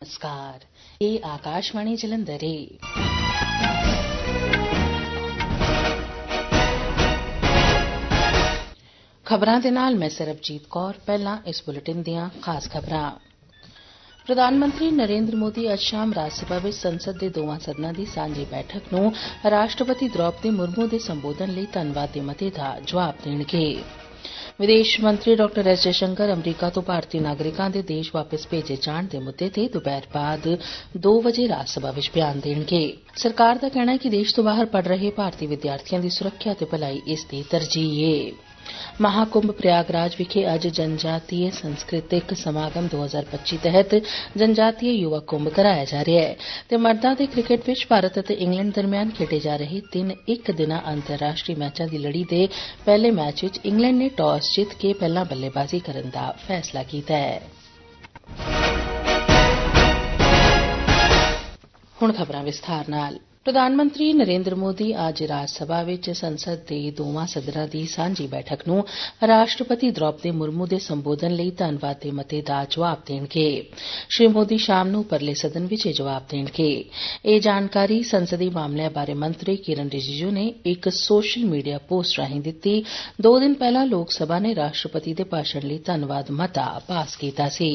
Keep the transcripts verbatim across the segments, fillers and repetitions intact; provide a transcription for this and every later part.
ਨਮਸਕਾਰ, ਇਹ ਆਕਾਸ਼ਵਾਣੀ ਜਲੰਧਰ ਹੈ। ਖਬਰਾਂ ਦੇ ਨਾਲ ਮੈਂ ਸਰਬਜੀਤ ਕੌਰ। ਪਹਿਲਾਂ ਇਸ ਬੁਲੇਟਿਨ ਦੀਆਂ ਖਾਸ ਖਬਰਾਂ। ਪ੍ਰਧਾਨ ਮੰਤਰੀ ਨਰਿੰਦਰ ਮੋਦੀ ਅੱਜ ਸ਼ਾਮ ਰਾਜ ਸਭਾ ਵਿੱਚ ਸੰਸਦ ਦੇ ਦੋਵਾਂ ਸਦਨਾਂ ਦੀ ਸਾਂਝੀ ਬੈਠਕ ਨੂੰ ਰਾਸ਼ਟਰਪਤੀ ਦ੍ਰੌਪਦੀ ਮੁਰਮੂ ਦੇ ਸੰਬੋਧਨ ਲਈ ਧੰਨਵਾਦ ਦੇ ਮਤੇ ਦਾ ਜਵਾਬ ਦੇਣਗੇ। ਵਿਦੇਸ਼ ਮੰਤਰੀ ਡਾ ਐਸ ਜੈਸ਼ੰਕਰ ਅਮਰੀਕਾ ਤੋਂ ਭਾਰਤੀ ਨਾਗਰਿਕਾਂ ਦੇ ਦੇਸ਼ ਵਾਪਸ ਭੇਜੇ ਜਾਣ ਦੇ ਮੁੱਦੇ ਤੇ ਦੁਪਹਿਰ ਬਾਅਦ ਦੋ ਵਜੇ ਰਾਜ ਸਭਾ ਵਿੱਚ ਬਿਆਨ ਦੇਣਗੇ। ਸਰਕਾਰ ਦਾ ਕਹਿਣਾ ਹੈ ਕਿ ਦੇਸ਼ ਤੋਂ ਬਾਹਰ ਪੜ ਰਹੇ ਭਾਰਤੀ ਵਿਦਿਆਰਥੀਆਂ ਦੀ ਸੁਰੱਖਿਆ ਤੇ ਭਲਾਈ ਇਸ ਦੀ ਤਰਜੀਹ ਹੈ। ਮਹਾਕੁੰਭ ਪ੍ਰਯਾਗਰਾਜ ਵਿਖੇ ਅੱਜ ਜਨਜਾਤੀय ਸੰਸਕ੍ਰਿਤਿਕ ਸਮਾਗਮ ਦੋ ਹਜ਼ਾਰ ਪੱਚੀ ਤਹਿਤ ਜਨਜਾਤੀय ਯੁਵਾ ਕੁੰਭ ਕਰਾਇਆ ਜਾ ਰਿਹਾ ਹੈ ਤੇ ਮਰਦਾਂ ਦੇ ਕ੍ਰਿਕਟ ਵਿੱਚ ਭਾਰਤ ਅਤੇ ਇੰਗਲੈਂਡ ਦਰਮਿਆਨ ਖੇਡੇ ਜਾ ਰਹੇ ਤਿੰਨ ਇੱਕ ਦਿਨਾਂ ਅੰਤਰਰਾਸ਼ਟਰੀ ਮੈਚਾਂ ਦੀ ਲੜੀ ਦੇ ਪਹਿਲੇ ਮੈਚ ਵਿੱਚ ਇੰਗਲੈਂਡ ਨੇ ਟਾਸ ਜਿੱਤ ਕੇ ਪਹਿਲਾਂ ਬੱਲੇਬਾਜ਼ੀ ਕਰਨ ਦਾ ਫੈਸਲਾ ਕੀਤਾ ਹੈ। ਹੁਣ ਖਬਰਾਂ ਵਿਸਥਾਰ ਨਾਲ। ਪ੍ਰਧਾਨ ਮੰਤਰੀ ਨਰਿੰਦਰ ਮੋਦੀ ਅੱਜ ਰਾਜ ਸਭਾ ਵਿੱਚ ਸੰਸਦ ਦੇ ਦੋਵਾਂ ਸਦਨਾਂ ਦੀ ਸਾਂਝੀ ਬੈਠਕ ਨੂੰ ਰਾਸ਼ਟਰਪਤੀ ਦ੍ਰੌਪਦੀ ਮੁਰਮੂ ਦੇ ਸੰਬੋਧਨ ਲਈ ਧੰਨਵਾਦ ਦੇ ਮਤੇ ਦਾ ਜਵਾਬ ਦੇਣਗੇ। ਸ਼੍ਰੀ ਮੋਦੀ ਸ਼ਾਮ ਨੂੰ ਪਰਲੇ ਸਦਨ ਵਿੱਚ ਇਹ ਜਵਾਬ ਦੇਣਗੇ। ਇਹ ਜਾਣਕਾਰੀ ਸੰਸਦੀ ਮਾਮਲਿਆਂ ਬਾਰੇ ਮੰਤਰੀ ਕਿਰਨ ਰਿਜੀਜੂ ਨੇ ਇੱਕ ਸੋਸ਼ਲ ਮੀਡੀਆ ਪੋਸਟ ਰਾਹੀਂ ਦਿੱਤੀ। ਦੋ ਦਿਨ ਪਹਿਲਾਂ ਲੋਕ ਸਭਾ ਨੇ ਰਾਸ਼ਟਰਪਤੀ ਦੇ ਭਾਸ਼ਣ ਲਈ ਧੰਨਵਾਦ ਮਤਾ ਪਾਸ ਕੀਤਾ ਸੀ।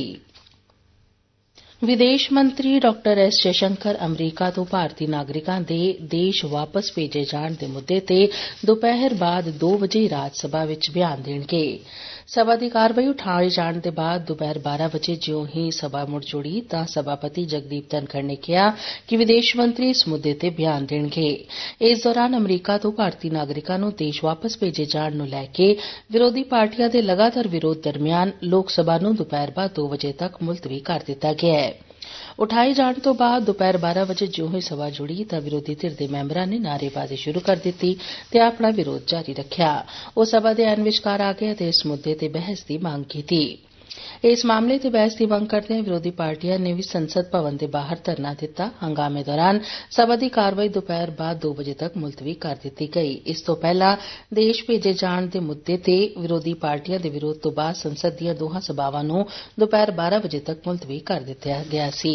ਵਿਦੇਸ਼ ਮੰਤਰੀ ਡਾ ਐਸ ਜੈਸ਼ੰਕਰ ਅਮਰੀਕਾ ਤੋਂ ਭਾਰਤੀ ਨਾਗਰਿਕਾਂ ਦੇ ਦੇਸ਼ ਵਾਪਸ ਭੇਜੇ ਜਾਣ ਦੇ ਮੁੱਦੇ ਤੇ ਦੁਪਹਿਰ ਬਾਅਦ ਦੋ ਵਜੇ ਰਾਜ ਸਭਾ ਵਿੱਚ ਬਿਆਨ ਦੇਣਗੇ। ਸਭਾ ਦੀ ਕਾਰਵਾਈ ਉਠਾਏ ਜਾਣ ਦੇ ਬਾਅਦ ਦੁਪਹਿਰ ਬਾਰਾਂ ਵਜੇ ਜਿਉਂ ਹੀ ਸਭਾ ਮੁੜ ਜੁੜੀ ਤਾਂ ਸਭਾਪਤੀ ਜਗਦੀਪ ਧਨਖੜ ਨੇ ਕਿਹਾ ਕਿ ਵਿਦੇਸ਼ ਮੰਤਰੀ ਇਸ ਮੁੱਦੇ ਤੇ ਬਿਆਨ ਦੇਣਗੇ। ਇਸ ਦੌਰਾਨ ਅਮਰੀਕਾ ਤੋਂ ਭਾਰਤੀ ਨਾਗਰਿਕਾਂ ਨੂੰ ਦੇਸ਼ ਵਾਪਸ ਭੇਜੇ ਜਾਣ ਨੂੰ ਲੈ ਕੇ ਵਿਰੋਧੀ ਪਾਰਟੀਆਂ ਦੇ ਲਗਾਤਾਰ ਵਿਰੋਧ ਦਰਮਿਆਨ ਲੋਕ ਸਭਾ ਨੂੰ ਦੁਪਹਿਰ ਬਾਅਦ ਦੋ ਵਜੇ ਤੱਕ ਮੁਲਤਵੀ ਕਰ ਦਿੱਤਾ ਗਿਆ ਹੈ। ਉਠਾਏ ਜਾਣ ਤੋਂ ਬਾਅਦ ਦੁਪਹਿਰ ਬਾਰਾਂ ਵਜੇ ਜਿਉਂ ਹੀ ਸਭਾ ਜੁੜੀ ਤਾਂ ਵਿਰੋਧੀ ਧਿਰ ਦੇ ਮੈਂਬਰਾਂ ਨੇ ਨਾਅਰੇਬਾਜ਼ੀ ਸ਼ੁਰੂ ਕਰ ਦਿੱਤੀ ਤੇ ਆਪਣਾ ਵਿਰੋਧ ਜਾਰੀ ਰੱਖਿਆ। ਉਹ ਸਭਾ ਦੇ ਐਨ ਵਿਚਕਾਰ ਆ ਗਏ ਅਤੇ ਇਸ ਮੁੱਦੇ ਤੇ ਬਹਿਸ ਦੀ ਮੰਗ ਕੀਤੀ। ਇਸ ਮਾਮਲੇ ਤੇ ਬਹਿਸ ਦੀ ਮੰਗ ਕਰਦਿਆਂ ਵਿਰੋਧੀ ਪਾਰਟੀਆਂ ਨੇ ਵੀ ਸੰਸਦ ਭਵਨ ਦੇ ਬਾਹਰ ਧਰਨਾ ਦਿੱਤਾ। ਹੰਗਾਮੇ ਦੌਰਾਨ ਸਭਾ ਦੀ ਕਾਰਵਾਈ ਦੁਪਹਿਰ ਬਾਅਦ ਦੋ ਵਜੇ ਤੱਕ ਮੁਲਤਵੀ ਕਰ ਦਿੱਤੀ ਗਈ। ਇਸ ਤੋਂ ਪਹਿਲਾਂ ਦੇਸ਼ ਭੇਜੇ ਜਾਣ ਦੇ ਮੁੱਦੇ ਤੇ ਵਿਰੋਧੀ ਪਾਰਟੀਆਂ ਦੇ ਵਿਰੋਧ ਤੋਂ ਬਾਅਦ ਸੰਸਦ ਦੀਆਂ ਦੋਹਾਂ ਸਭਾਵਾਂ ਨੂੰ ਦੁਪਹਿਰ ਬਾਰਾਂ ਵਜੇ ਤੱਕ ਮੁਲਤਵੀ ਕਰ ਦਿੱਤਾ ਗਿਆ ਸੀ।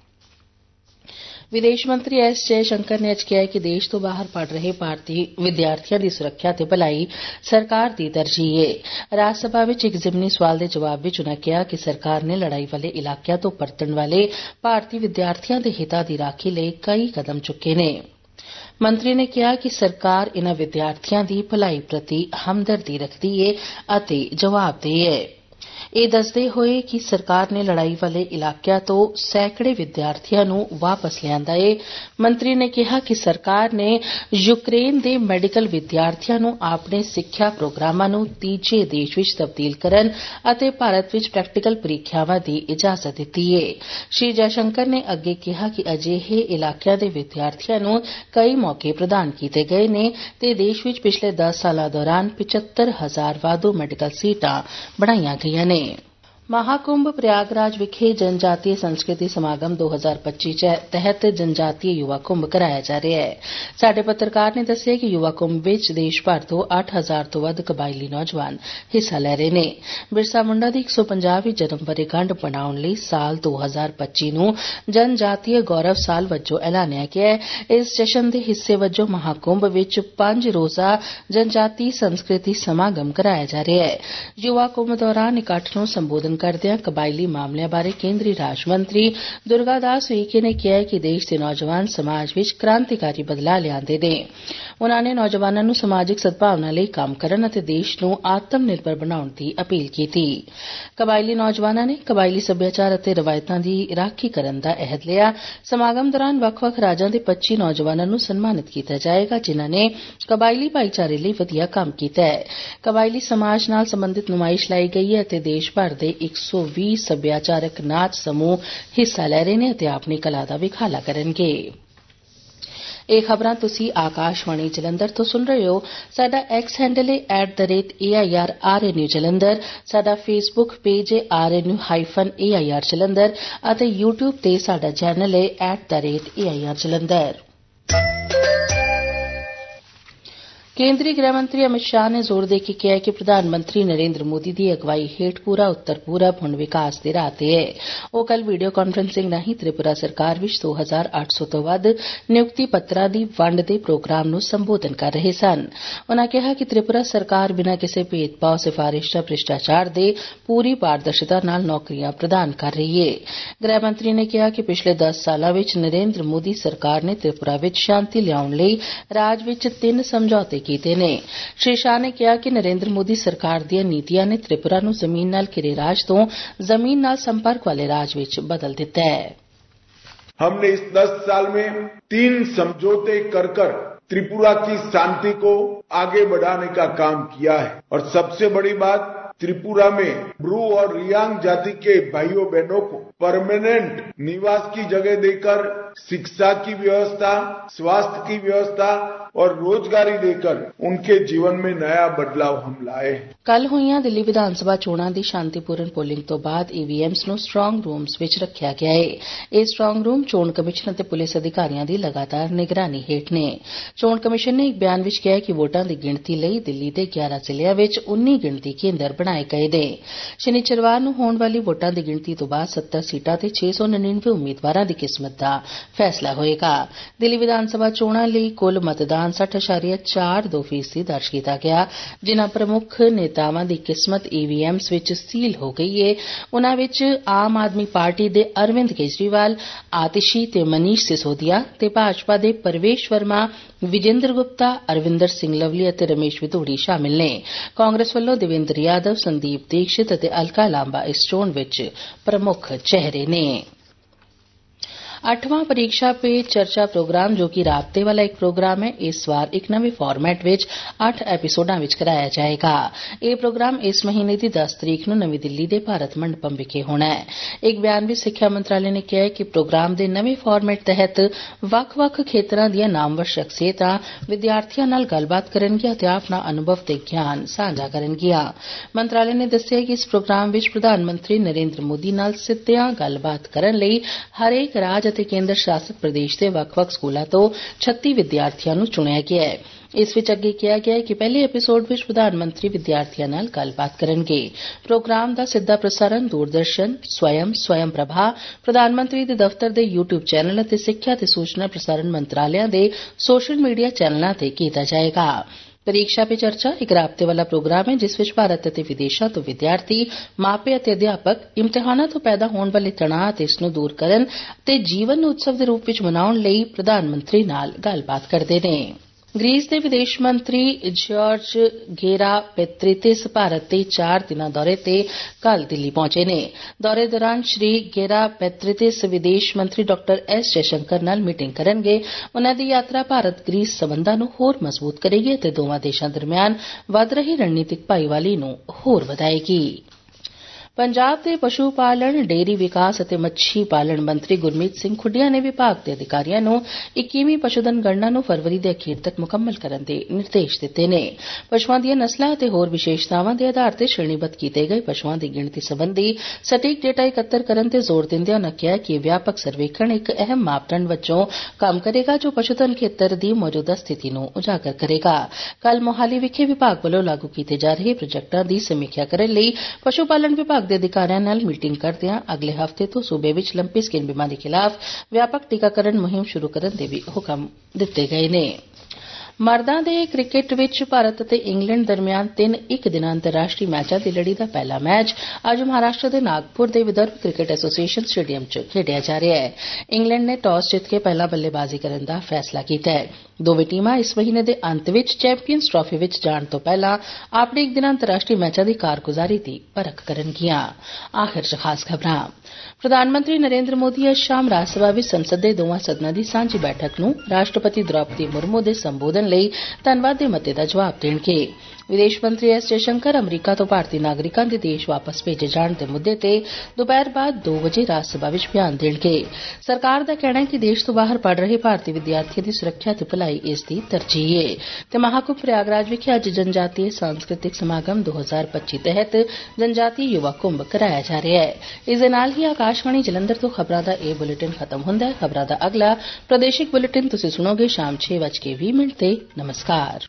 ਵਿਦੇਸ਼ ਮੰਤਰੀ ਐਸ ਜੈਸ਼ੰਕਰ ਨੇ ਅੱਜ ਕਿਹਾ ਕਿ ਦੇਸ਼ ਤੋਂ ਬਾਹਰ ਪੜ ਰਹੇ ਭਾਰਤੀ ਵਿਦਿਆਰਥੀਆਂ ਦੀ ਸੁਰੱਖਿਆ ਤੇ ਭਲਾਈ ਸਰਕਾਰ ਦੀ ਤਰਜੀਹ ਹੈ। ਰਾਜ ਸਭਾ ਵਿੱਚ ਇੱਕ ਜ਼ਿਮਨੀ ਸਵਾਲ ਦੇ ਜਵਾਬ ਵਿੱਚ ਉਨ੍ਹਾਂ ਕਿਹਾ ਕਿ ਸਰਕਾਰ ਨੇ ਲੜਾਈ ਵਾਲੇ ਇਲਾਕਿਆਂ ਤੋਂ ਪਰਤਣ ਵਾਲੇ ਭਾਰਤੀ ਵਿਦਿਆਰਥੀਆਂ ਦੇ ਹਿੱਤਾਂ ਦੀ ਰਾਖੀ ਲਈ ਕਈ ਕਦਮ ਚੁੱਕੇ ਨੇ। ਮੰਤਰੀ ਨੇ ਕਿਹਾ ਕਿ ਸਰਕਾਰ ਇਨ੍ਹਾਂ ਵਿਦਿਆਰਥੀਆਂ ਦੀ ਭਲਾਈ ਪ੍ਰਤੀ ਹਮਦਰਦੀ ਰੱਖਦੀ ਹੈ ਅਤੇ ਜਵਾਬਦੇਹ ਹੈ। ਇਹ ਦੱਸਦੇ ਹੋਏ ਕਿ ਸਰਕਾਰ ਨੇ ਲੜਾਈ ਵਾਲੇ ਇਲਾਕਿਆਂ ਤੋਂ ਸੈਂਕੜੇ ਵਿਦਿਆਰਥੀਆਂ ਨੂੰ ਵਾਪਸ ਲਿਆਂਦਾ ਹੈ। ਮੰਤਰੀ ਨੇ ਕਿਹਾ ਕਿ ਸਰਕਾਰ ਨੇ ਯੂਕਰੇਨ ਦੇ ਮੈਡੀਕਲ ਵਿਦਿਆਰਥੀਆਂ ਨੂੰ ਆਪਣੇ ਸਿੱਖਿਆ ਪ੍ਰੋਗਰਾਮਾਂ ਨੂੰ ਤੀਜੇ ਦੇਸ਼ ਵਿੱਚ ਤਬਦੀਲ ਕਰਨ ਅਤੇ ਭਾਰਤ ਵਿੱਚ ਪ੍ਰੈਕਟੀਕਲ ਪ੍ਰੀਖਿਆਵਾਂ ਦੀ ਇਜਾਜ਼ਤ ਦਿੱਤੀ ਹੈ। ਸ਼੍ਰੀ ਜੈਸ਼ੰਕਰ ਨੇ ਅੱਗੇ ਕਿਹਾ ਕਿ ਅਜਿਹੇ ਇਲਾਕਿਆਂ ਦੇ ਵਿਦਿਆਰਥੀਆਂ ਨੂੰ ਕਈ ਮੌਕੇ ਪ੍ਰਦਾਨ ਕੀਤੇ ਗਏ ਨੇ ਤੇ ਦੇਸ਼ ਵਿੱਚ ਪਿਛਲੇ ਦਸ ਸਾਲਾਂ ਦੌਰਾਨ ਪਚੱਤਰ ਹਜ਼ਾਰ ਵਾਧੂ ਮੈਡੀਕਲ ਸੀਟਾਂ ਬਣਾਈਆਂ ਗਈਆਂ ਨੇ। ਮਹਾਕੁੰਭ ਪ੍ਰਯਾਗਰਾਜ ਵਿਖੇ ਜਨਜਾਤੀय ਸੰਸਕ੍ਰਿਤੀ ਸਮਾਗਮ ਦੋ ਹਜ਼ਾਰ ਪੱਚੀ ਤਹਿਤ ਜਨਜਾਤੀय ਯੁਵਾ ਕੁੰਭ ਕਰਾਇਆ ਜਾ ਰਿਹਾ ਹੈ। ਸਾਡੇ ਪੱਤਰਕਾਰ ਨੇ ਦੱਸਿਆ ਕਿ ਯੁਵਾ ਕੁੰਭ ਵਿੱਚ ਦੇਸ਼ ਭਰ ਤੋਂ ਅੱਠ ਹਜ਼ਾਰ ਤੋਂ ਵੱਧ ਕਬਾਇਲੀ ਨੌਜਵਾਨ ਹਿੱਸਾ ਲੈ ਰਹੇ ਨੇ। ਬਿਰਸਾ ਮੁੰਡਾ ਦੀ ਇੱਕ ਸੌ ਪੰਜਾਹਵੀਂ ਜਨਮ ਵਰ੍ਹੇਗੰਢ ਮਨਾਉਣ ਲਈ ਸਾਲ ਦੋ ਹਜ਼ਾਰ ਪੱਚੀ ਨੂੰ ਜਨਜਾਤੀय ਗੌਰਵ ਸਾਲ ਵਜੋਂ ਐਲਾਨਿਆ ਗਿਆ ਹੈ। ਇਸ ਜਸ਼ਨ ਦੇ ਹਿੱਸੇ ਵਜੋਂ ਮਹਾਕੁੰਭ ਵਿੱਚ ਪੰਜ ਰੋਜ਼ਾ ਜਨਜਾਤੀ ਸੰਸਕ੍ਰਿਤੀ ਸਮਾਗਮ ਕਰਾਇਆ ਜਾ ਰਿਹਾ ਹੈ। ਯੁਵਾ ਕੁੰਭ ਦੌਰਾਨ ਇਕੱਠ ਨੂੰ ਸੰਬੋਧਨ ਕਰਦਿਆਂ ਕਬਾਇਲੀ ਮਾਮਲਿਆਂ ਬਾਰੇ ਕੇਂਦਰੀ ਰਾਜ ਮੰਤਰੀ ਦੁਰਗਾ ਦਾਸ ਉਈਕੇ ਨੇ ਕਿਹਾ ਕਿ ਦੇਸ਼ ਦੇ ਨੌਜਵਾਨ ਸਮਾਜ ਵਿੱਚ ਕ੍ਰਾਂਤੀਕਾਰੀ ਬਦਲਾਅ ਲਿਆਂਦੇ ਨੇ। ਉਨ੍ਹਾਂ ਨੇ ਨੌਜਵਾਨਾਂ ਨੂੰ ਸਮਾਜਿਕ ਸਦਭਾਵਨਾ ਲਈ ਕੰਮ ਕਰਨ ਅਤੇ ਦੇਸ਼ ਨੂੰ ਆਤਮ ਨਿਰਭਰ ਬਣਾਉਣ ਦੀ ਅਪੀਲ ਕੀਤੀ। ਕਬਾਇਲੀ ਨੌਜਵਾਨਾਂ ਨੇ ਕਬਾਇਲੀ ਸੱਭਿਆਚਾਰ ਅਤੇ ਰਵਾਇਤਾਂ ਦੀ ਰਾਖੀ ਕਰਨ ਦਾ ਅਹਿਦ ਲਿਆ। ਸਮਾਗਮ ਦੌਰਾਨ ਵੱਖ-ਵੱਖ ਰਾਜਾਂ ਦੇ ਪੱਚੀ ਨੌਜਵਾਨਾਂ ਨੂੰ ਸਨਮਾਨਿਤ ਕੀਤਾ ਜਾਏਗਾ ਜਿਨ੍ਹਾਂ ਨੇ ਕਬਾਇਲੀ ਭਾਈਚਾਰੇ ਲਈ ਵਧੀਆ ਕੰਮ ਕੀਤਾ ਹੈ। ਕਬਾਇਲੀ ਸਮਾਜ ਨਾਲ ਸੰਬੰਧਿਤ ਨੁਮਾਇਸ਼ ਲਾਈ ਗਈ ਹੈ ਅਤੇ ਦੇਸ਼ ਭਰ ਦੇ ਇੱਕ ਸੌ ਵੀਹ ਸੱਭਿਆਚਾਰਕ ਨਾਚ ਸਮੂਹ ਹਿੱਸਾ ਲੈ ਰਹੇ ਨੇ ਅਤੇ ਆਪਣੀ ਕਲਾ ਦਾ ਵਿਖਾਲਾ ਕਰਨਗੇ। ਇਹ ਖਬਰਾਂ ਤੁਸੀਂ ਆਕਾਸ਼ਵਾਣੀ ਜਲੰਧਰ ਤੋਂ ਸੁਣ ਰਹੇ ਹੋ। ਸਾਡਾ ਐਕਸ ਹੈਂਡਲ ਹੈ at the rate A I R R N U Jalandhar. ਸਾਡਾ ਫੇਸਬੁੱਕ ਪੇਜ ਹੈ R N U hyphen A I R Jalandhar ਅਤੇ ਯੂਟਿਊਬ ਤੇ ਸਾਡਾ ਚੈਨਲ ਹੈ at the rate A I R Jalandhar. ਕੇਂਦਰੀ ਗ੍ਰਹਿ ਮੰਤਰੀ ਅਮਿਤ ਸ਼ਾਹ ਨੇ ਜ਼ੋਰ ਦੇ ਕੇ ਕਿਹਾ ਕਿ ਪ੍ਰਧਾਨ ਮੰਤਰੀ ਨਰਿੰਦਰ ਮੋਦੀ ਦੀ ਅਗਵਾਈ ਹੇਠ ਪੂਰਾ ਉੱਤਰ ਪੂਰਬ ਹੁਣ ਵਿਕਾਸ ਦੇ ਰਾਹ ਤੇ ਹੈ। ਉਹ ਕੱਲ ਵੀਡੀਓ ਕਾਨਫਰੰਸਿੰਗ ਰਾਹੀਂ ਤ੍ਰਿਪੁਰਾ ਸਰਕਾਰ ਵਿੱਚ ਦੋ ਹਜ਼ਾਰ ਅੱਠ ਸੌ ਤੋਂ ਵੱਧ ਨਿਯੁਕਤੀ ਪੱਤਰਾਂ ਦੀ ਵੰਡ ਦੇ ਪ੍ਰੋਗਰਾਮ ਨੂੰ ਸੰਬੋਧਨ ਕਰ ਰਹੇ ਸਨ। ਉਨ੍ਹਾਂ ਕਿਹਾ ਕਿ ਤ੍ਰਿਪੁਰਾ ਸਰਕਾਰ ਬਿਨਾਂ ਕਿਸੇ ਭੇਦਭਾਵ, ਸਿਫਾਰਿਸ਼ ਜਾਂ ਭ੍ਰਿਸ਼ਟਾਚਾਰ ਦੇ ਪੂਰੀ ਪਾਰਦਰਸ਼ਤਾ ਨਾਲ ਨੌਕਰੀਆਂ ਪ੍ਰਦਾਨ ਕਰ ਰਹੀ ਹੈ। ਗ੍ਰਹਿ ਮੰਤਰੀ ਨੇ ਕਿਹਾ ਕਿ ਪਿਛਲੇ ਦਸ ਸਾਲਾਂ ਵਿੱਚ ਨਰਿੰਦਰ ਮੋਦੀ ਸਰਕਾਰ ਨੇ ਤ੍ਰਿਪੁਰਾ ਵਿੱਚ ਸ਼ਾਂਤੀ ਲਿਆਉਣ ਲਈ ਰਾਜ ਵਿੱਚ ਤਿੰਨ ਸਮਝੌਤੇ ਕੀਤੇ ਨੇ। ਸ਼੍ਰੀ ਸ਼ਾਹ ਨੇ ਕਿਹਾ ਕਿ ਨਰਿੰਦਰ ਮੋਦੀ ਸਰਕਾਰ ਦੀਆਂ ਨੀਤੀਆਂ ਨੇ ਤ੍ਰਿਪੁਰਾ ਨੂੰ ਜ਼ਮੀਨ ਨਾਲ ਘਿਰੇ ਰਾਜ ਤੋਂ ਜ਼ਮੀਨ ਨਾਲ ਸੰਪਰਕ ਵਾਲੇ ਰਾਜ ਵਿੱਚ ਬਦਲ ਦਿੱਤਾ है। हमने इस दस साल में तीन समझौते कर कर त्रिपुरा की शांति को आगे बढ़ाने का काम किया है और सबसे बड़ी बात त्रिपुरा में ब्रू और रियांग जाति के भाइयों बहनों को परमानेंट निवास की जगह देकर शिक्षा की व्यवस्था, स्वास्थ्य की व्यवस्था और रोजगारी देकर उनके जीवन में नया बदलाव हम लाए। ਕੱਲ ਹੋਈਆਂ ਦਿੱਲੀ ਵਿਧਾਨ ਸਭਾ ਚੋਣਾਂ ਦੀ ਸ਼ਾਂਤੀਪੂਰਨ ਪੋਲਿੰਗ ਤੋਂ ਬਾਅਦ ਈਵੀਐਮਸ ਨੂੰ ਸਟਰਾਂਗ ਰੂਮਸ ਵਿੱਚ ਰੱਖਿਆ ਗਿਆ ਹੈ। ਇਹ ਸਟਰਾਂਗ ਰੂਮ ਚੋਣ ਕਮਿਸ਼ਨ ਅਤੇ ਪੁਲਿਸ ਅਧਿਕਾਰੀਆਂ ਦੀ ਲਗਾਤਾਰ ਨਿਗਰਾਨੀ ਹੇਠ ਨੇ। ਚੋਣ ਕਮਿਸ਼ਨ ਨੇ ਇੱਕ ਬਿਆਨ ਵਿੱਚ ਕਿਹਾ ਕਿ ਵੋਟਾਂ ਦੀ ਗਿਣਤੀ ਲਈ ਦਿੱਲੀ ਦੇ ਗਿਆਰਾਂ ਜ਼ਿਲ੍ਹਿਆਂ ਵਿੱਚ ਉੱਨੀ ਗਿਣਤੀ ਕੇਂਦਰ ਬਣਾਏ ਗਏ ਨੇ। ਸ਼ਨੀਚਰਵਾਰ ਨੂੰ ਹੋਣ ਵਾਲੀ ਵੋਟਾਂ ਦੀ ਗਿਣਤੀ ਤੋਂ ਬਾਅਦ ਸੱਤਰ ਸੀਟਾਂ ਤੇ ਛੇ ਸੌ ਨੜਿਨਵੇਂ ਉਮੀਦਵਾਰਾਂ ਦੀ ਕਿਸਮਤ ਦਾ ਫੈਸਲਾ ਹੋਏਗਾ। ਦਿੱਲੀ ਵਿਧਾਨ ਸਭਾ ਚੋਣਾਂ ਲਈ ਕੁੱਲ ਮਤਦਾਨ ਸੱਠ ਅਸ਼ਾਰੀਆ ਚਾਰ ਦੋ ਫੀਸਦੀ ਦਰਜ ਕੀਤਾ ਗਿਆ, ਜਿਨ੍ਹਾਂ ਪ੍ਰਮੁੱਖ ਨੇਤਾਵਾਂ ਦੀ ਕਿਸਮਤ ਈਵੀਐਮਸ ਵਿੱਚ ਸੀਲ ਹੋ ਗਈ ਹੈ। ਉਨ੍ਹਾਂ ਵਿੱਚ ਆਮ ਆਦਮੀ ਪਾਰਟੀ ਦੇ ਅਰਵਿੰਦ ਕੇਜਰੀਵਾਲ, ਆਤਿਸ਼ੀ ਤੇ ਮਨੀਸ਼ ਸਿਸੋਦੀਆ ਤੇ ਭਾਜਪਾ ਦੇ ਪਰਵੇਸ਼ ਵਰਮਾ, ਵਿਜੇਂਦਰ ਗੁਪਤਾ, ਅਰਵਿੰਦਰ ਸਿੰਘ ਲਵਲੀ ਅਤੇ ਰਮੇਸ਼ ਵਿਧੂੜੀ ਸ਼ਾਮਿਲ ਨੇ। ਕਾਂਗਰਸ ਵੱਲੋਂ ਦੇਵੇਂਦਰ ਯਾਦਵ, ਸੰਦੀਪ ਦੀਕਸ਼ਿਤ ਅਤੇ ਅਲਕਾ ਲਾਂਬਾ ਇਸ ਚੋਣ ਵਿੱਚ ਪ੍ਰਮੁੱਖ ਚਿਹਰੇ ਨੇ। ਅੱਠਵਾਂ ਪਰੀक्षा पे ਚਰਚਾ ਪ੍ਰੋਗਰਾਮ ਜੋ ਕਿ ਰਾਬਤੇ ਵਾਲਾ ਇੱਕ ਪ੍ਰੋਗਰਾਮ ਹੈ, ਇਸ ਵਾਰ ਇੱਕ ਨਵੇਂ ਫਾਰਮੈਟ ਵਿੱਚ ਅੱਠ ਐਪੀਸੋਡਾਂ ਵਿੱਚ ਕਰਾਇਆ ਜਾਏਗਾ। ਇਹ ਪ੍ਰੋਗਰਾਮ ਇਸ ਮਹੀਨੇ ਦੀ ਦਸ ਤਰੀਕ ਨੂੰ ਨਵੀਂ ਦਿੱਲੀ ਦੇ ਭਾਰਤ ਮੰਡਪਮ ਵਿਖੇ ਹੋਣਾ ਹੈ। ਇੱਕ ਬਿਆਨ ਵਿੱਚ ਸਿੱਖਿਆ ਮੰਤਰਾਲੇ ਨੇ ਕਿਹਾ ਹੈ ਕਿ ਪ੍ਰੋਗਰਾਮ ਦੇ ਨਵੇਂ ਫਾਰਮੈਟ ਤਹਿਤ ਵੱਖ-ਵੱਖ ਖੇਤਰਾਂ ਦੀਆਂ ਨਾਮਵਰ ਸ਼ਖਸੀਅਤਾਂ ਵਿਦਿਆਰਥੀਆਂ ਨਾਲ ਗੱਲਬਾਤ ਕਰਨਗੀਆਂ ਅਤੇ ਆਪਣਾ ਅਨੁਭਵ ਤੇ ਗਿਆਨ ਸਾਂਝਾ ਕਰਨਗੀਆਂ। ਮੰਤਰਾਲੇ ਨੇ ਦੱਸਿਆ ਕਿ ਇਸ ਪ੍ਰੋਗਰਾਮ ਵਿੱਚ ਪ੍ਰਧਾਨ ਮੰਤਰੀ ਨਰਿੰਦਰ ਮੋਦੀ ਨਾਲ ਸਿੱਧਿਆਂ ਗੱਲਬਾਤ ਕਰਨ ਲਈ ਹਰੇਕ ਰਾਜ ਅਤੇ ਕੇਂਦਰ ਸ਼ਾਸਤ ਪ੍ਰਦੇਸ਼ ਦੇ ਵੱਖ-ਵੱਖ ਸਕੂਲਾਂ ਤੋਂ ਛੱਤੀ ਵਿਦਿਆਰਥੀਆਂ ਨੂੰ ਚੁਣਿਆ ਗਿਆ ਹੈ। ਇਸ ਵਿੱਚ ਅੱਗੇ ਕਿਹਾ ਗਿਆ ਹੈ ਕਿ ਪਹਿਲੇ ਐਪੀਸੋਡ ਵਿੱਚ ਪ੍ਰਧਾਨ ਮੰਤਰੀ ਵਿਦਿਆਰਥੀਆਂ ਨਾਲ ਗੱਲਬਾਤ ਕਰਨਗੇ। ਪ੍ਰੋਗਰਾਮ ਦਾ ਸਿੱਧਾ ਪ੍ਰਸਾਰਣ ਦੂਰਦਰਸ਼ਨ, ਸਵਯੰ, ਸਵਯੰ ਪ੍ਰਭਾ, ਪ੍ਰਧਾਨ ਮੰਤਰੀ ਦੇ ਦਫ਼ਤਰ ਦੇ ਯੂਟਿਊਬ ਚੈਨਲ ਅਤੇ ਸਿੱਖਿਆ ਤੇ ਸੂਚਨਾ ਪ੍ਰਸਾਰਣ ਮੰਤਰਾਲਿਆਂ ਦੇ ਸੋਸ਼ਲ ਮੀਡੀਆ ਚੈਨਲਾਂ ਤੇ ਕੀਤਾ ਜਾਏਗਾ। ਪਰੀक्षा पे ਚਰਚਾ ਇੱਕ ਰਾਬਤੇ ਵਾਲਾ ਪ੍ਰੋਗਰਾਮ ਹੈ ਜਿਸ ਵਿੱਚ ਭਾਰਤ ਅਤੇ ਵਿਦੇਸ਼ਾਂ ਤੋਂ ਵਿਦਿਆਰਥੀ, ਮਾਪੇ ਅਤੇ ਅਧਿਆਪਕ ਇਮਤਿਹਾਨਾਂ ਤੋਂ ਪੈਦਾ ਹੋਣ ਵਾਲੇ ਤਣਾਅ ਅਤੇ ਇਸ ਨੂੰ ਦੂਰ ਕਰਨ ਅਤੇ ਜੀਵਨ ਨੂੰ ਉਤਸਵ ਦੇ ਰੂਪ ਵਿੱਚ ਮਨਾਉਣ ਲਈ ਪ੍ਰਧਾਨ ਮੰਤਰੀ ਨਾਲ ਗੱਲਬਾਤ ਕਰਦੇ ਨੇ। ਗ੍ਰੀਸ ਦੇ ਵਿਦੇਸ਼ ਮੰਤਰੀ ਜਾਰਜ ਗੇਰਾ ਪੈਟ੍ਰੀਟਿਸ ਭਾਰਤ ਦੇ ਚਾਰ ਦਿਨਾਂ ਦੌਰੇ ਤੇ ਕੱਲ ਦਿੱਲੀ ਪਹੁੰਚੇ ਨੇ। ਦੌਰੇ ਦੌਰਾਨ ਸ਼੍ਰੀ ਗੇਰਾ ਪੈਟ੍ਰੀਟਿਸ ਵਿਦੇਸ਼ ਮੰਤਰੀ ਡਾਕਟਰ ਐਸ ਜੈਸ਼ੰਕਰ ਨਾਲ ਮੀਟਿੰਗ ਕਰਨਗੇ। ਉਨ੍ਹਾਂ ਦੀ ਯਾਤਰਾ ਭਾਰਤ ਗ੍ਰੀਸ ਸਬੰਧਾਂ ਨੂੰ ਹੋਰ ਮਜ਼ਬੂਤ ਕਰੇਗੀ ਅਤੇ ਦੋਵਾਂ ਦੇਸ਼ਾਂ ਦਰਮਿਆਨ ਵਧ ਰਹੀ ਰਣਨੀਤਿਕ ਭਾਈਵਾਲੀ ਨੂੰ ਹੋਰ ਵਧਾਏਗੀ। ਪੰਜਾਬ ਦੇ ਪਸ਼ੂ ਪਾਲਣ, ਡੇਅਰੀ ਵਿਕਾਸ ਅਤੇ ਮੱਛੀ ਪਾਲਣ ਮੰਤਰੀ ਗੁਰਮੀਤ ਸਿੰਘ ਖੁੱਡੀਆਂ ਨੇ ਵਿਭਾਗ ਦੇ ਅਧਿਕਾਰੀਆਂ ਨੂੰ ਇੱਕੀਵੀਂ ਪਸ਼ੂਧਨ ਗਣਨਾ ਨੂੰ ਫਰਵਰੀ ਦੇ ਅਖੀਰ ਤੱਕ ਮੁਕੰਮਲ ਕਰਨ ਦੇ ਨਿਰਦੇਸ਼ ਦਿੱਤੇ ਨੇ। ਪਸ਼ੂਆਂ ਦੀਆਂ ਨਸਲਾਂ ਅਤੇ ਹੋਰ ਵਿਸ਼ੇਸ਼ਤਾਵਾਂ ਦੇ ਆਧਾਰ ਤੇ ਸ਼੍ਰੇਣੀਬੱਧ ਕੀਤੇ ਗਏ ਪਸ਼ੂਆਂ ਦੀ ਗਿਣਤੀ ਸੰਬੰਧੀ ਸਟੀਕ ਡੇਟਾ ਇਕੱਤਰ ਕਰਨ ਤੇ ਜ਼ੋਰ ਦਿੰਦਿਆਂ ਉਨ੍ਹਾਂ ਕਿਹਾ ਕਿ ਇਹ ਵਿਆਪਕ ਸਰਵੇਖਣ ਇੱਕ ਅਹਿਮ ਮਾਪਦੰਡ ਵਜੋਂ ਕੰਮ ਕਰੇਗਾ ਜੋ ਪਸ਼ੂਧਨ ਖੇਤਰ ਦੀ ਮੌਜੂਦਾ ਸਥਿਤੀ ਨੂੰ ਉਜਾਗਰ ਕਰੇਗਾ। ਕੱਲ ਮੋਹਾਲੀ ਵਿਖੇ ਵਿਭਾਗ ਵੱਲੋਂ ਲਾਗੂ ਕੀਤੇ ਜਾ ਰਹੇ ਪ੍ਰੋਜੈਕਟਾਂ ਦੀ ਸਮੀਖਿਆ ਕਰਨ ਲਈ ਪਸ਼ੂ ਪਾਲਣ ਵਿਭਾਗ ਦੇ ਅਧਿਕਾਰੀਆਂ ਨਾਲ ਮੀਟਿੰਗ ਕਰਦਿਆਂ ਅਗਲੇ ਹਫ਼ਤੇ ਤੋਂ ਸੂਬੇ ਵਿੱਚ ਲੰਪੀ ਸਕਿਨ ਬਿਮਾਰੀ ਖਿਲਾਫ ਵਿਆਪਕ ਟੀਕਾਕਰਨ ਮੁਹਿੰਮ ਸ਼ੁਰੂ ਕਰਨ ਦੇ ਵੀ ਹੁਕਮ ਦਿੱਤੇ ਗਏ ਨੇ। ਮਰਦਾਂ ਦੇ ਕ੍ਰਿਕਟ ਵਿੱਚ ਭਾਰਤ ਅਤੇ ਇੰਗਲੈਂਡ ਦਰਮਿਆਨ ਤਿੰਨ ਇੱਕ ਦਿਨਾਂ ਅੰਤਰਰਾਸ਼ਟਰੀ ਮੈਚਾਂ ਦੀ ਲੜੀ ਦਾ ਪਹਿਲਾ ਮੈਚ ਅੱਜ ਮਹਾਰਾਸ਼ਟਰ ਦੇ ਨਾਗਪੁਰ ਦੇ ਵਿਦਰਭ ਕ੍ਰਿਕਟ ਐਸੋਸੀਏਸ਼ਨ ਸਟੇਡੀਅਮ 'ਚ ਖੇਡਿਆ ਜਾ ਰਿਹਾ ਹੈ। ਇੰਗਲੈਂਡ ਨੇ ਟਾਸ ਜਿੱਤ ਕੇ ਪਹਿਲਾਂ ਬੱਲੇਬਾਜ਼ੀ ਕਰਨ ਦਾ ਫੈਸਲਾ ਕੀਤਾ ਹੈ। ਦੋਵੇਂ ਟੀਮਾਂ ਇਸ ਮਹੀਨੇ ਦੇ ਅੰਤ ਵਿੱਚ ਚੈਂਪੀਅਨਜ਼ ਟਰਾਫੀ ਵਿੱਚ ਜਾਣ ਤੋਂ ਪਹਿਲਾਂ ਆਪਣੇ ਇੱਕ ਦਿਨਾਂ ਅੰਤਰਰਾਸ਼ਟਰੀ ਮੈਚਾਂ ਦੀ ਕਾਰਗੁਜ਼ਾਰੀ ਦੀ ਪਰਖ ਕਰਨਗੀਆਂ। ਆਖਿਰ 'ਚ ਖਾਸ ਖਬਰਾਂ। ਪ੍ਰਧਾਨ ਮੰਤਰੀ ਨਰਿੰਦਰ ਮੋਦੀ ਅੱਜ ਸ਼ਾਮ ਰਾਜ ਸਭਾ ਵਿੱਚ ਸੰਸਦ ਦੇ ਦੋਵਾਂ ਸਦਨਾਂ ਦੀ ਸਾਂਝੀ ਬੈਠਕ ਨੂੰ ਰਾਸ਼ਟਰਪਤੀ ਦ੍ਰੌਪਦੀ ਮੁਰਮੂ ਦੇ ਸੰਬੋਧਨ ਲਈ ਧੰਨਵਾਦ ਦੇ ਮਤੇ ਦਾ ਜਵਾਬ ਦੇਣਗੇ। ਵਿਦੇਸ਼ ਮੰਤਰੀ ਐਸ ਜੈਸ਼ੰਕਰ ਅਮਰੀਕਾ ਤੋਂ ਭਾਰਤੀ ਨਾਗਰਿਕਾਂ ਦੇ ਦੇਸ਼ ਵਾਪਸ ਭੇਜੇ ਜਾਣ ਦੇ ਮੁੱਦੇ ਤੇ ਦੁਪਹਿਰ ਬਾਅਦ ਦੋ ਵਜੇ ਰਾਜ ਸਭਾ ਵਿੱਚ ਬਿਆਨ ਦੇਣਗੇ। ਸਰਕਾਰ ਦਾ ਕਹਿਣਾ ਹੈ ਕਿ ਦੇਸ਼ ਤੋਂ ਬਾਹਰ ਪੜ ਰਹੇ ਭਾਰਤੀ ਵਿਦਿਆਰਥੀਆਂ ਦੀ ਸੁਰੱਖਿਆ ਤੇ ਭਲਾਈ ਇਸ ਦੀ ਤਰਜੀਹ ਹੈ ਤੇ ਮਹਾਕੁੰਭ ਪ੍ਰਯਾਗਰਾਜ ਵਿਖੇ ਅੱਜ ਜਨਜਾਤੀ ਸਾਂਸਕ੍ਰਿਤਿਕ ਸਮਾਗਮ ਦੋ ਹਜ਼ਾਰ ਪੱਚੀ ਤਹਿਤ ਜਨਜਾਤੀ ਯੁਵਾ ਕੁੰਭ ਕਰਾਇਆ ਜਾ ਰਿਹਾ ਹੈ। ਇਸ ਦੇ ਨਾਲ ਹੀ ਆਕਾਸ਼ਵਾਣੀ ਜਲੰਧਰ ਤੋਂ ਖਬਰਾਂ ਦਾ ਇਹ ਬੁਲੇਟਿਨ ਖਤਮ ਹੁੰਦਾ ਹੈ। ਖਬਰਾਂ ਦਾ ਅਗਲਾ ਪ੍ਰਾਦੇਸ਼ਿਕ ਬੁਲੇਟਿਨ ਤੁਸੀਂ ਸੁਣੋਗੇ ਸ਼ਾਮ ਛੇ ਵੱਜ ਕੇ ਵੀਹ ਮਿੰਟ ਤੇ। ਨਮਸਕਾਰ।